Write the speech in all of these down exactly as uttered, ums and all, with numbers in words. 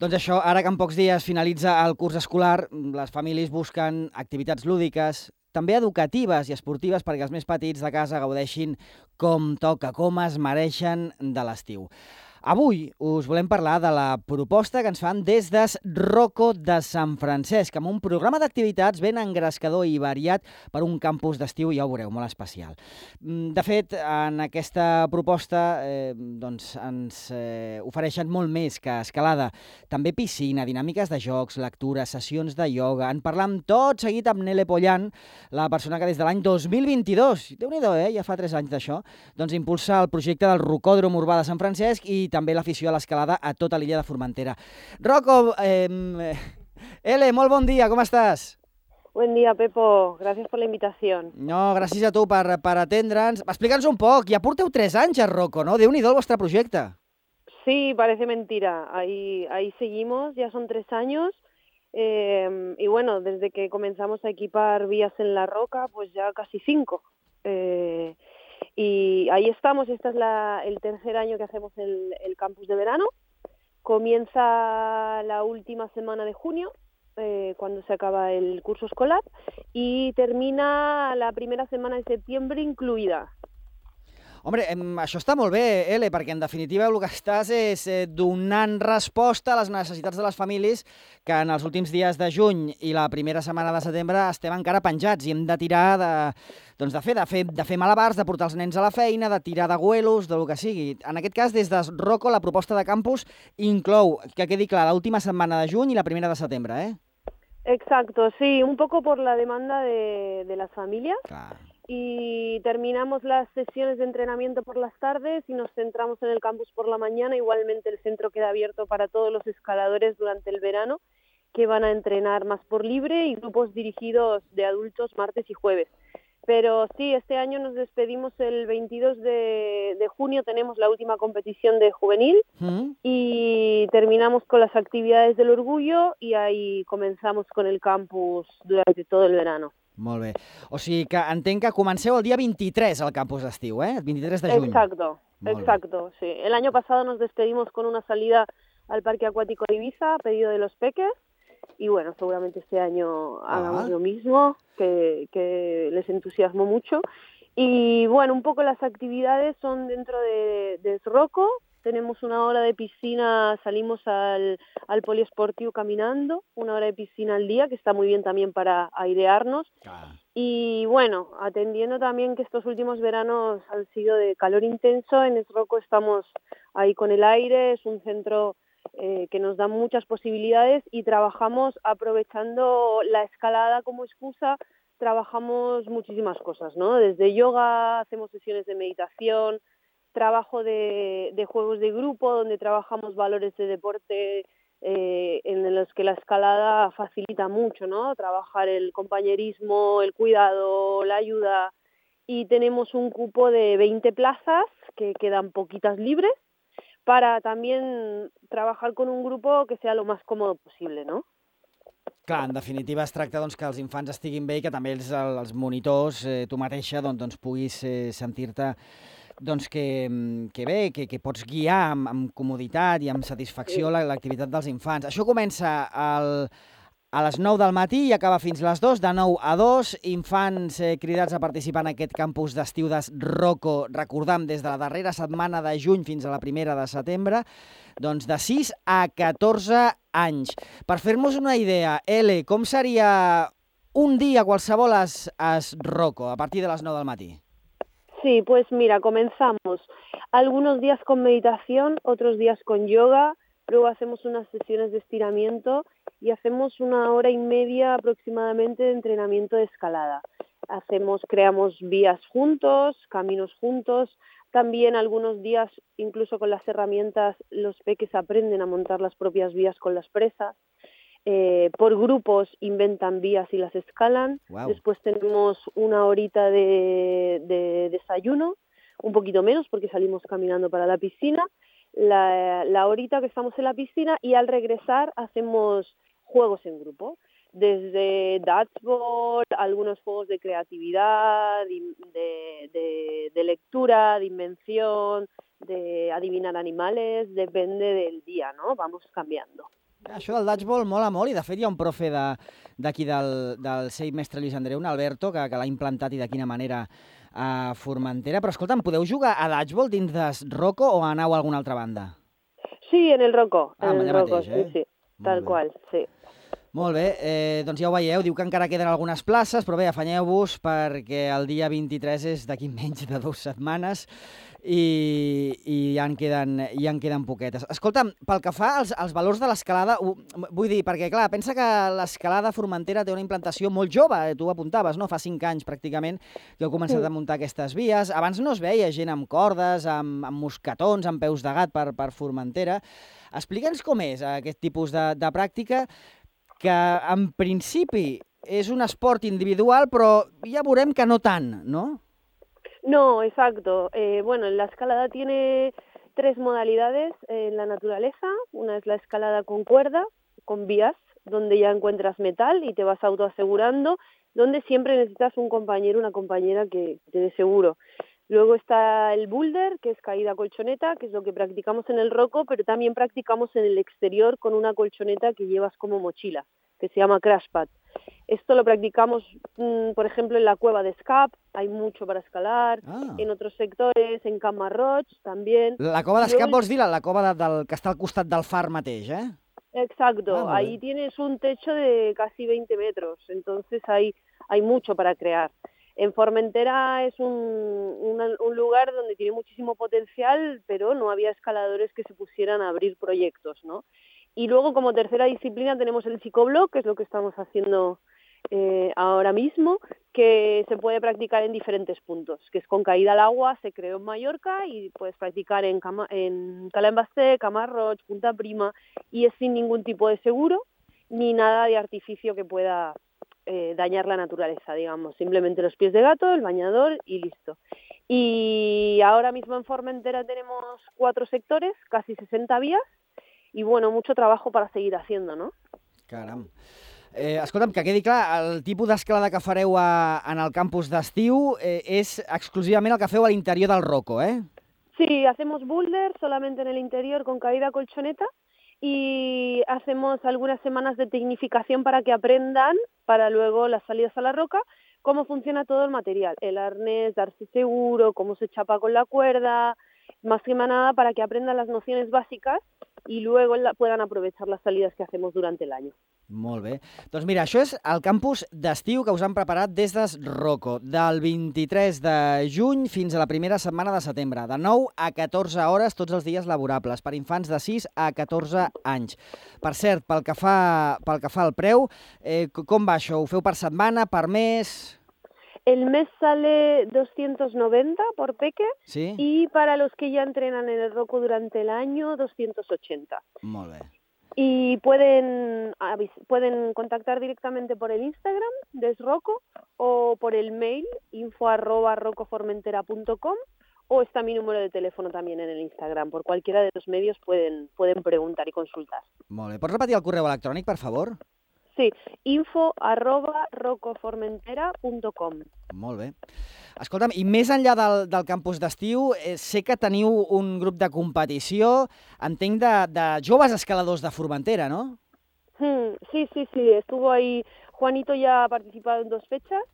Doncs això, ara que en pocs dies finalitza el curs escolar, les famílies busquen activitats lúdiques, també educatives i esportives perquè els més petits de casa gaudeixin com toca, com es mereixen de l'estiu. Avui us volem parlar de la proposta que ens fan des de Rocco de Sant Francesc, amb un programa d'activitats ben engrescador i variat per un campus d'estiu, ja ho veureu, molt especial. De fet, en aquesta proposta eh, doncs ens eh, ofereixen molt més que escalada. També piscina, dinàmiques de jocs, lectura, sessions de ioga. En parlam tot seguit amb Nele Pollan, la persona que des de l'any dos mil vint-i-dos, déu-n'hi-do, eh? Ja fa tres anys d'això, doncs impulsa el projecte del Rocòdrom Urbà de Sant Francesc i també l'afició a l'escalada a tota l'illa de Formentera. Rocco, eh, Ele, molt bon dia, com estàs? Buen día, Pepo. Gracias por la invitación. No, gràcies a tu per, per atendre'ns. Explica'ns un poc, ja porteu tres anys a Rocco, no? Déu-n'hi-do el vostre projecte. Sí, parece mentira. Ahí, ahí seguimos, ya son tres años. Eh, y bueno, desde que comenzamos a equipar vías en la roca, pues ya casi cinco. Eh, y ahí estamos, este es la, el tercer año que hacemos el, el campus de verano. Comienza la última semana de junio, eh, cuando se acaba el curso escolar, y termina la primera semana de septiembre incluida. Hombre, això està molt bé, Ele, perquè en definitiva el que estàs és donant resposta a les necessitats de les famílies que en els últims dies de juny i la primera setmana de setembre estem encara penjats i hem de tirar de, doncs de, fer, de, fer, de fer malabars, de portar els nens a la feina, de tirar de güelos, de lo que sigui. En aquest cas, des de Rocco, la proposta de campus inclou, que quedi clar, l'última setmana de juny i la primera de setembre, eh? Exacto, sí, un poco por la demanda de, de las familias. Clar. Y terminamos las sesiones de entrenamiento por las tardes y nos centramos en el campus por la mañana. Igualmente el centro queda abierto para todos los escaladores durante el verano que van a entrenar más por libre y grupos dirigidos de adultos martes y jueves. Pero sí, este año nos despedimos el veintidós de, de junio, tenemos la última competición de juvenil mm. y terminamos con las actividades del orgullo y ahí comenzamos con el campus durante todo el verano. Molt bé. O sigui que entenc que comenceu el dia vint-i-tres al campus d'estiu, ¿eh? El vint-i-tres de juny. Exacto, Molt exacto, bé. Sí. El año pasado nos despedimos con una salida al Parque Acuático de Ibiza a pedido de los peques y bueno, seguramente este año ah. hagamos lo mismo, que, que les entusiasmó mucho. Y bueno, un poco las actividades son dentro de, de Rocco. Tenemos una hora de piscina, salimos al, al poliesportivo caminando, una hora de piscina al día, que está muy bien también para airearnos. Ah. Y bueno, atendiendo también que estos últimos veranos han sido de calor intenso, en Rocco estamos ahí con el aire, es un centro eh, que nos da muchas posibilidades y trabajamos aprovechando la escalada como excusa, trabajamos muchísimas cosas, ¿no? Desde yoga, hacemos sesiones de meditación, trabajo de, de juegos de grupo, donde trabajamos valores de deporte eh, en los que la escalada facilita mucho, ¿no? Trabajar el compañerismo, el cuidado, la ayuda. Y tenemos un cupo de veinte plazas, que quedan poquitas libres, para también trabajar con un grupo que sea lo más cómodo posible, ¿no? Clar, en definitiva es tracta doncs, que els infants estiguin bé i que també els, els monitors, eh, tu mateixa, doncs, doncs puguis eh, sentir-te doncs que, que bé, que, que pots guiar amb, amb comoditat i amb satisfacció l'activitat dels infants. Això comença al, a les nou del matí i acaba fins les dues, de nou a dos. Infants eh, cridats a participar en aquest campus d'estiu de Rocco, recordam, des de la darrera setmana de juny fins a la primera de setembre, doncs de sis a catorze anys. Per fer-nos una idea, Ele, com seria un dia qualsevol a Rocco a partir de les nou del matí? Sí, pues mira, comenzamos algunos días con meditación, otros días con yoga, luego hacemos unas sesiones de estiramiento y hacemos una hora y media aproximadamente de entrenamiento de escalada. Hacemos, creamos vías juntos, caminos juntos, también algunos días incluso con las herramientas los peques aprenden a montar las propias vías con las presas. Eh, por grupos inventan vías y las escalan. Wow. Después tenemos una horita de, de desayuno, un poquito menos porque salimos caminando para la piscina, la, la horita que estamos en la piscina y al regresar hacemos juegos en grupo, desde dodgeball, algunos juegos de creatividad, de, de, de lectura, de invención, de adivinar animales, depende del día, ¿no? Vamos cambiando. Això del dodgeball mola molt i de fet hi ha un profe d'aquí de, del, del seu mestre Lluís Andreu, un Alberto, que, que l'ha implantat i de quina manera a Formentera. Però escolta'm, podeu jugar a dodgeball dins de Rocco o aneu a alguna altra banda? Sí, en el Rocco. Ah, en el allà Rocco, mateix, eh? Sí, sí, tal qual, sí. Molt bé, eh, doncs ja ho veieu, diu que encara queden algunes places, però bé, afanyeu-vos perquè el dia vint-i-tres és d'aquí menys de dues setmanes i, i ja, en queden, ja en queden poquetes. Escolta'm, pel que fa als, als valors de l'escalada, vull dir, perquè clar, pensa que l'escalada a Formentera té una implantació molt jove, eh, tu ho apuntaves, no? Fa cinc anys pràcticament que heu començat a muntar aquestes vies. Abans no es veia gent amb cordes, amb, amb mosquetons, amb peus de gat per, per Formentera. Explica'ns com és aquest tipus de, de pràctica, que en principi és un esport individual, però ja veurem que no tant, ¿no? No, exacto. Eh, bueno, la escalada tiene tres modalidades en la naturaleza. Una es la escalada con cuerda, con vías, donde ya encuentras metal y te vas autoasegurando, donde siempre necesitas un compañero, una compañera que te dé seguro. Luego está el boulder, que es caída colchoneta, que es lo que practicamos en el Rocco, pero también practicamos en el exterior con una colchoneta que llevas como mochila, que se llama crash pad. Esto lo practicamos, mmm, por ejemplo, en la cueva de Escap, hay mucho para escalar, ah. en otros sectores, en Can Marroig también. La cova d'Escap vols dir la, la cova de, del, que està al costat del far mateix, eh? Exacto, ah, ahí tienes un techo de casi veinte metros, entonces hay, hay mucho para crear. En Formentera es un, una, un lugar donde tiene muchísimo potencial, pero no había escaladores que se pusieran a abrir proyectos, ¿no? Y luego, como tercera disciplina, tenemos el psicoblock, que es lo que estamos haciendo eh, ahora mismo, que se puede practicar en diferentes puntos, que es con caída al agua, se creó en Mallorca y puedes practicar en, Cama, en Cala en Basté, Camarroig, Punta Prima, y es sin ningún tipo de seguro ni nada de artificio que pueda eh, dañar la naturaleza, digamos. Simplemente los pies de gato, el bañador y listo. Y ahora mismo en Formentera tenemos cuatro sectores, casi sesenta vías, i, bueno, mucho trabajo para seguir haciendo, ¿no? Caram. Eh, escolta'm, que quedi clar, el tipus d'escalada que fareu a, en el campus d'estiu eh, és exclusivament el que feu a l'interior del Rocco, eh? Sí, hacemos boulder solamente en el interior con caída colchoneta y hacemos algunas semanas de tecnificación para que aprendan, para luego las salidas a la roca, cómo funciona todo el material, el arnés, darse seguro, cómo se chapa con la cuerda, más que nada para que aprendan las nociones básicas i luego la, puedan aprovechar las salidas que hacemos durante el año. Molt bé. Doncs mira, això és el campus d'estiu que us han preparat des de Rocco, del vint-i-tres de juny fins a la primera setmana de setembre, de nou a catorze hores tots els dies laborables, per infants de sis a catorze anys. Per cert, pel que fa, pel que fa al preu, eh, com va això? Ho feu per setmana, per mes? El mes sale doscientos noventa por peque, ¿sí? Y para los que ya entrenan en el Rocco durante el año, doscientos ochenta. Molt bé. Y pueden, pueden contactar directamente por el Instagram de Rocco o por el mail info arroba roccoformentera punto com o está mi número de teléfono también en el Instagram. Por cualquiera de los medios pueden, pueden preguntar y consultar. Molt bé. Pots repetir el correu electrònic, per favor? Sí, info arroba roccoformentera punto com. Molt bé. Escolta'm, i més enllà del, del campus d'estiu, eh, sé que teniu un grup de competició, entenc, de, de joves escaladors de Formentera, ¿no? Hmm, sí, sí, sí, estuvo ahí, Juanito ya ha participado en dos fechas,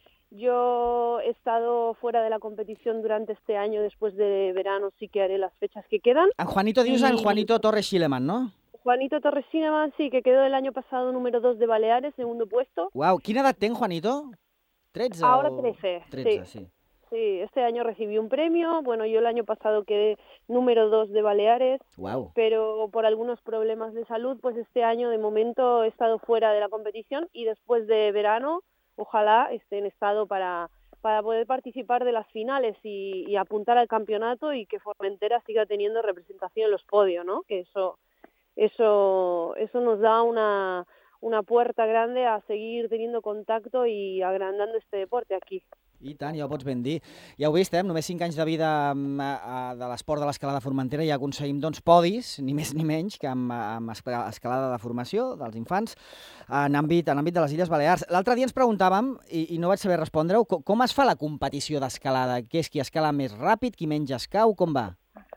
yo he estado fuera de la competición durante este año, después de verano sí que haré las fechas que quedan. En Juanito dius, y... en Juanito Torres Schileman, ¿no? Juanito Torres Schileman, sí, que quedó el año pasado número dos de Baleares, segundo puesto. Guau, ¿quina edat ten Juanito? ¿trece? Ahora o... trece, trece, sí. sí. Sí, este año recibí un premio, bueno, yo el año pasado quedé número dos de Baleares, wow. Pero por algunos problemas de salud, pues este año de momento he estado fuera de la competición y después de verano, ojalá esté en estado para, para poder participar de las finales y, y apuntar al campeonato y que Formentera siga teniendo representación en los podios, ¿no? Que eso, eso, eso nos da una... una puerta grande a seguir teniendo contacto i agrandando este deporte aquí. I tant, ja ho pots ben dir. Ja ho vist, eh? Amb només cinc anys de vida de l'esport de l'escalada de Formentera ja aconseguim doncs, podis, ni més ni menys, que amb, amb escalada de formació dels infants en àmbit, en àmbit de les Illes Balears. L'altre dia ens preguntàvem, i, i no vaig saber respondre-ho, com, com es fa la competició d'escalada? Què és qui escala més ràpid, qui menys escau, com va?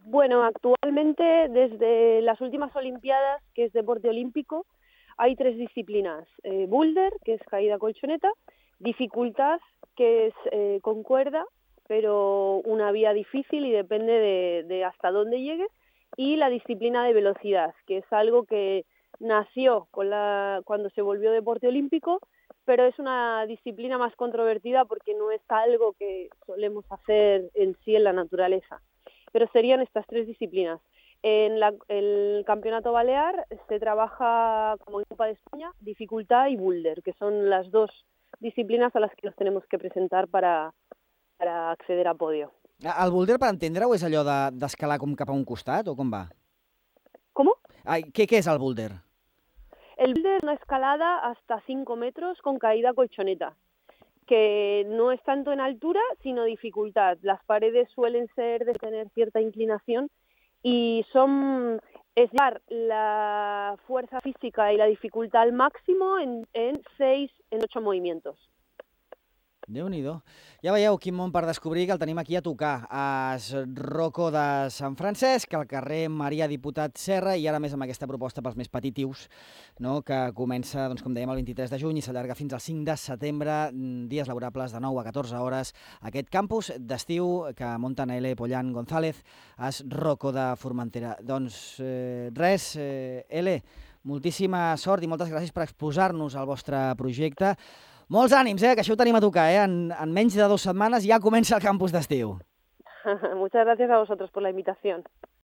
Bueno, actualmente desde las últimas Olimpiadas, que es deporte olímpico, hay tres disciplinas. Eh, boulder, que es caída colchoneta, dificultad, que es eh, con cuerda, pero una vía difícil y depende de, de hasta dónde llegues, y la disciplina de velocidad, que es algo que nació con la, cuando se volvió deporte olímpico, pero es una disciplina más controvertida porque no es algo que solemos hacer en sí en la naturaleza. Pero serían estas tres disciplinas. En la, el campeonato balear se trabaja como en Copa de España, dificultad y boulder, que son las dos disciplinas a las que nos tenemos que presentar para, para acceder a podio. El boulder, per entendre-ho, és allò de, d'escalar com cap a un costat o com va? ¿Cómo? Ai, què, què és el boulder? El boulder es una escalada hasta cinco metros con caída colchoneta, que no es tanto en altura, sino dificultad. Las paredes suelen ser de tener cierta inclinación y son es llevar la fuerza física y la dificultad al máximo en, en seis, en ocho movimientos. Déu-n'hi-do. Ja veieu quin món per descobrir, que el tenim aquí a tocar. Es Rocco de Sant Francesc, al carrer Maria Diputat Serra, i ara més amb aquesta proposta pels més petitius, no?, que comença, doncs, com dèiem, el vint-i-tres de juny i s'allarga fins al cinc de setembre, dies laborables de nou a catorze hores. Aquest campus d'estiu que munten L. Pollan González, es Rocco de Formentera. Doncs eh, res, eh, L, moltíssima sort i moltes gràcies per exposar-nos el vostre projecte. Molts ànims, eh, que això ho tenim a tocar, eh? En, en menys de dues setmanes ja comença el campus d'estiu. Muchas gracias a vosotros por la invitación.